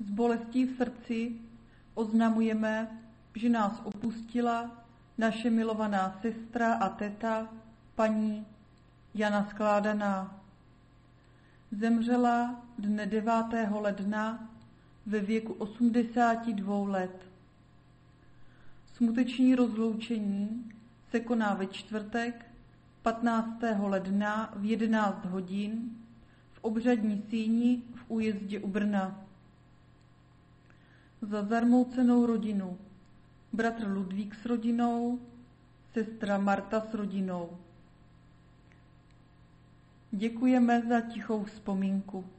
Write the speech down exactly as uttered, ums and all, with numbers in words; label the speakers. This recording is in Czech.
Speaker 1: S bolestí v srdci oznamujeme, že nás opustila naše milovaná sestra a teta, paní Jana Skládaná. Zemřela dne devátého ledna ve věku osmdesáti dvou let. Smuteční rozloučení se koná ve čtvrtek patnáctého ledna v jedenáct hodin v obřadní síni v Újezdě u Brna. Za zarmoucenou rodinu bratr Ludvík s rodinou, sestra Marta s rodinou. Děkujeme za tichou vzpomínku.